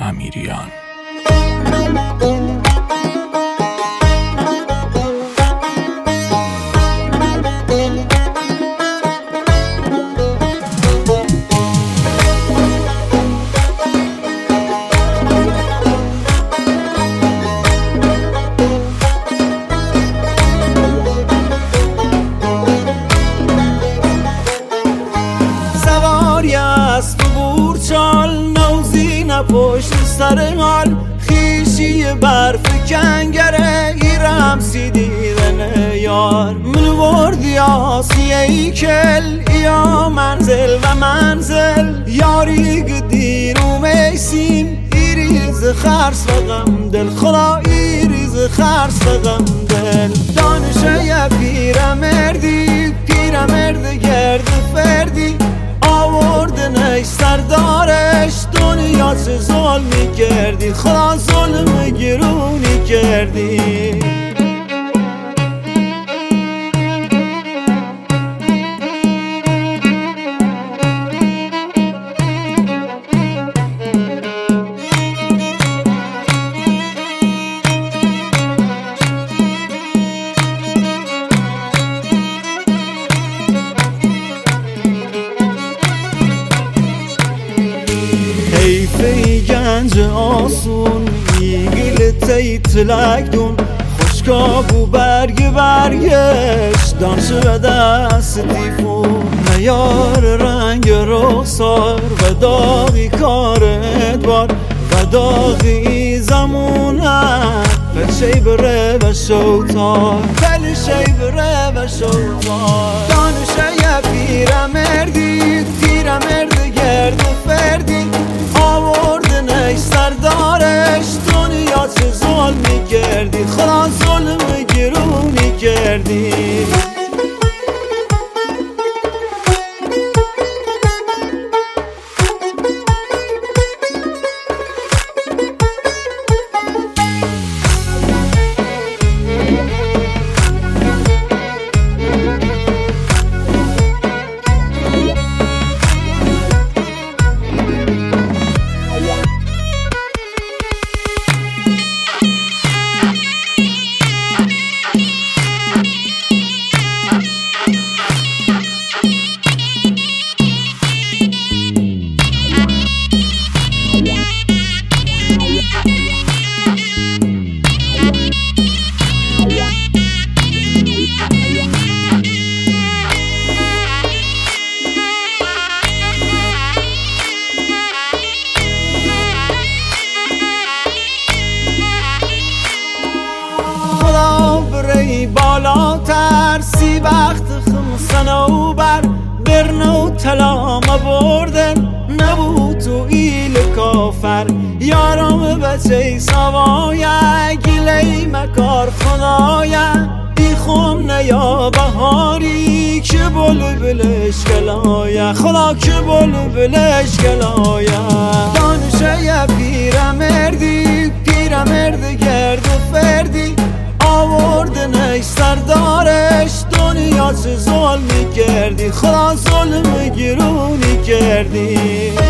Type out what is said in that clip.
امیریان. پشت سر حال خیشی برف کنگره ایرم سی دیدن یار من وردی آسیه کل یا منزل و منزل یاری گدیر و میسیم ایریز خرس و غم دل خلا ایریز خرس و غم دل دانشه یا پیرمرد گرد فردی آورده نش سردارش دنیا چه ظلمی کردی خدا ظلم گرونی کردی حیفه گنج آسون میگیل تیتلک دون خوشکابو برگشت دانش و دست دیفون نیار رنگ رخسار و داغی کار ادبار و داغی زمونت پلشی بره و شوتار پلشی بره و شوتار دانشه یا پیرمرد گرد فردی آورده نش سردارش دنیا چه ظلمی کردی خدا ظلم گرونی کردی بالاتر سی وقت خمسن و برنو تلام بردن نبود تو ایل کافر یارم بچه سوایه گلی مکار خدایه بیخون نیا بهاری که بلبلش گلایه خدا که بلبلش گلایه دانشه یا پیرمرد گرد فردی آورده نش سردارش دنیا چه ظلمی کردی خدا ظلم گرونی کردی